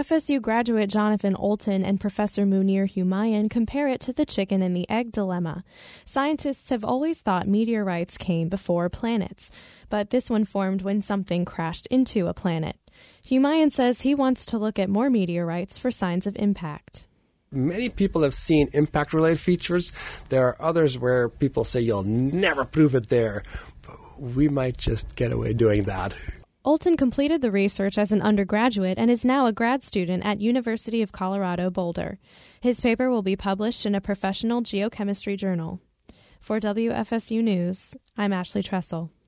FSU graduate Jonathan Olton and Professor Munir Humayun compare it to the chicken and the egg dilemma. Scientists have always thought meteorites came before planets, but this one formed when something crashed into a planet. Humayun says he wants to look at more meteorites for signs of impact. Many people have seen impact-related features. There are others where people say you'll never prove it there. But we might just get away doing that. Olton completed the research as an undergraduate and is now a grad student at University of Colorado Boulder. His paper will be published in a professional geochemistry journal. For WFSU News, I'm Ashley Tressel.